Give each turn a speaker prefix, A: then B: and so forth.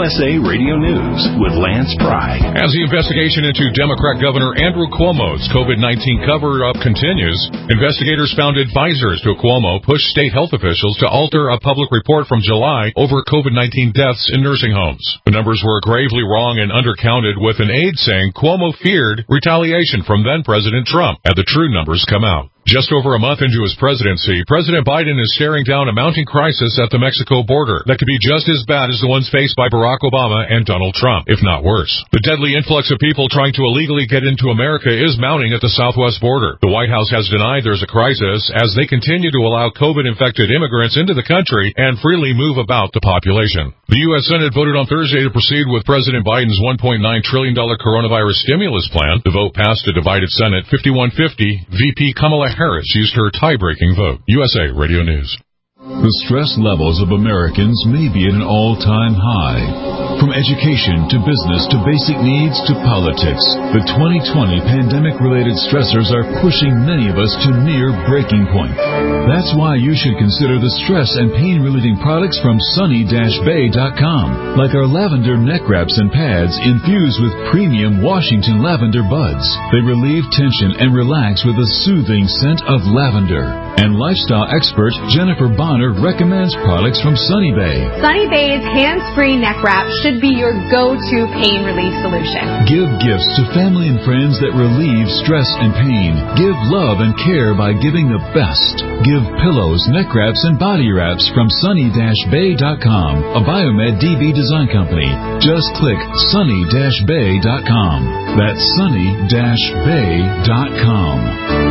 A: USA Radio News with Lance Pry.
B: As the investigation into Democrat Governor Andrew Cuomo's COVID-19 cover-up continues, investigators found advisors to Cuomo pushed state health officials to alter a public report from July over COVID-19 deaths in nursing homes. The numbers were gravely wrong and undercounted, with an aide saying Cuomo feared retaliation from then-President Trump had the true numbers come out. Just over a month into his presidency, President Biden is staring down a mounting crisis at the Mexico border that could be just as bad as the ones faced by Barack Obama and Donald Trump, if not worse. The deadly influx of people trying to illegally get into America is mounting at the southwest border. The White House has denied there's a crisis as they continue to allow COVID-infected immigrants into the country and freely move about the population. The U.S. Senate voted on Thursday to proceed with President Biden's $1.9 trillion coronavirus stimulus plan. The vote passed a divided Senate 51-50. VP Kamala Harris used her tie-breaking vote. USA Radio News.
C: The stress levels of Americans may be at an all-time high. From education to business to basic needs to politics, the 2020 pandemic-related stressors are pushing many of us to near breaking point. That's why you should consider the stress and pain-relieving products from Sunny-Bay.com, like our lavender neck wraps and pads infused with premium Washington lavender buds. They relieve tension and relax with a soothing scent of lavender. And lifestyle expert Jennifer Bonner recommends products from Sunny Bay.
D: Sunny Bay's hands-free neck wrap should be your go-to pain relief solution.
C: Give gifts to family and friends that relieve stress and pain. Give love and care by giving the best. Give pillows, neck wraps, and body wraps from Sunny-Bay.com, a Biomed DB design company. Just click Sunny-Bay.com. That's Sunny-Bay.com.